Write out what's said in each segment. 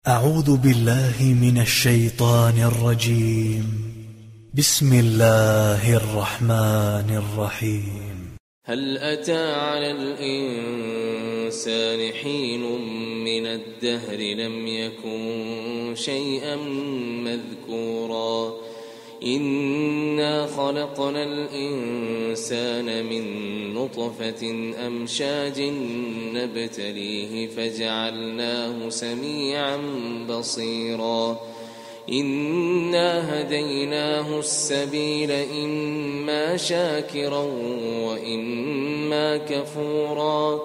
أعوذ بالله من الشيطان الرجيم. بسم الله الرحمن الرحيم. هل أتى على الإنسان حين من الدهر لم يكن شيئا مذكورا إنا خلقنا الإنسان من نطفة أمشاج نبتليه فجعلناه سميعا بصيرا إنا هديناه السبيل إما شاكرا وإما كفورا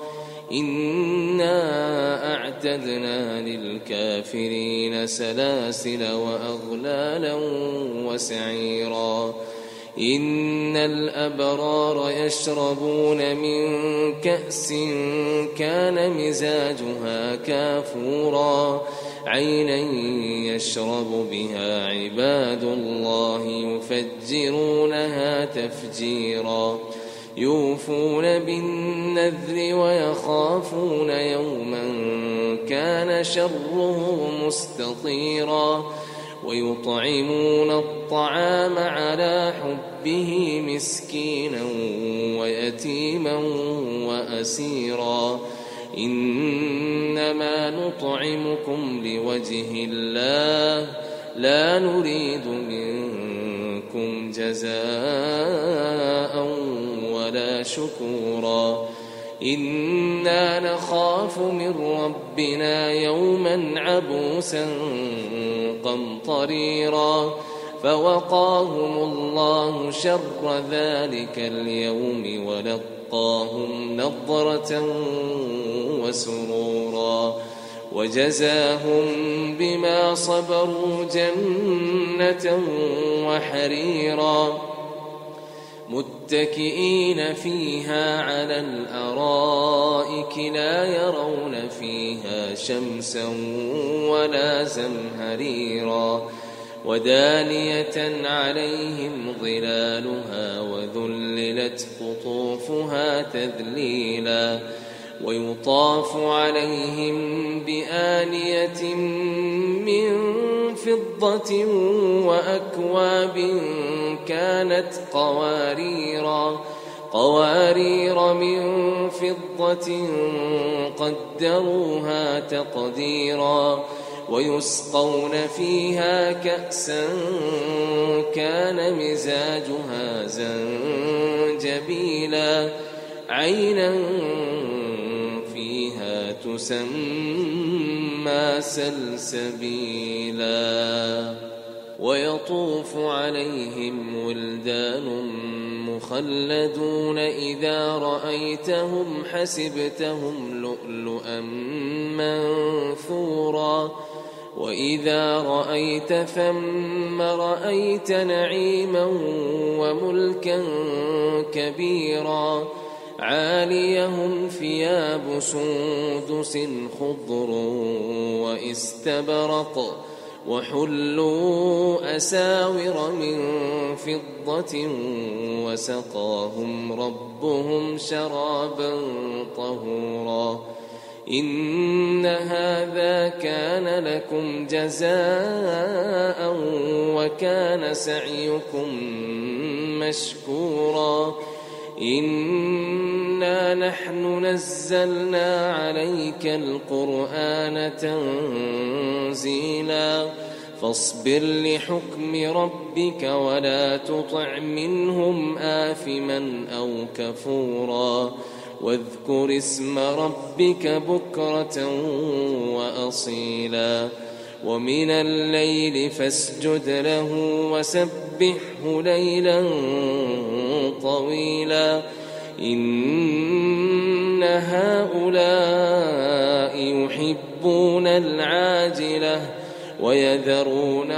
إنا أعتدنا للكافرين سلاسل وأغلالا وسعيرا إن الأبرار يشربون من كأس كان مزاجها كافورا عينا يشرب بها عباد الله يفجرونها تفجيرا يوفون بالنذر ويخافون يوما كان شره مستطيرا ويطعمون الطعام على حبه مسكينا ويتيما وأسيرا إنما نطعمكم لوجه الله لا نريد منكم جزاء ولا شكورا إنا نخاف من ربنا يوما عبوسا قمطريرا فوقاهم الله شر ذلك اليوم ولقاهم نضرة وسرورا وجزاهم بما صبروا جنة وحريرا متكئين فيها على الأرائك لا يرون فيها شمسا ولا زمهريرا ودانية عليهم ظلالها وذللت قطوفها تذليلا ويطاف عليهم بآنية من فضة وأكواب كانت قوارير من فضة قدروها تقديرا ويسقون فيها كأسا كان مزاجها زنجبيلا عينا فيها تسمى سلسبيلا ويطوف عليهم ولدان مخلدون إذا رأيتهم حسبتهم لؤلؤا منثورا وإذا رأيت ثم رأيت نعيما وملكا كبيرا عاليهم ثياب سندس خضر واستبرق وحلوا أساور من فضة وسقاهم ربهم شرابا طهورا إن هذا كان لكم جزاء وكان سعيكم مشكورا إنا نحن نزلنا عليك القرآن تنزيلا فاصبر لحكم ربك ولا تطع منهم آثما أو كفورا واذكر اسم ربك بكرة وأصيلا ومن الليل فاسجد له وسبحه ليلا طويلا إن هؤلاء يحبون العاجلة ويذرون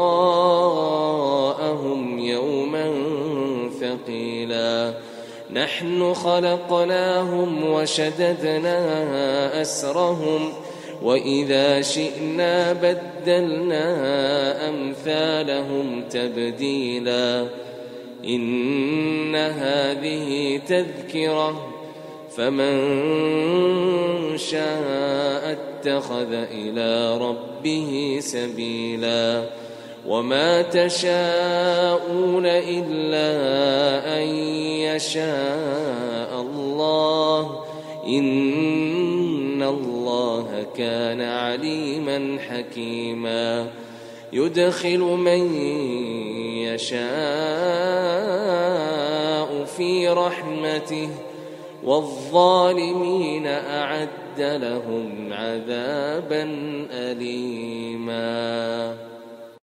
وراءهم يوما ثقيلا نحن خلقناهم وشددنا أسرهم وإذا شئنا بدلنا أمثالهم تبديلا إن هذه تذكرة فمن شاء اتخذ إلى ربه سبيلا وما تشاءون إلا أن يشاء الله إن الله كان عليما حكيما يدخل من يشاء في رحمته والظالمين أعد لهم عذابا أليما.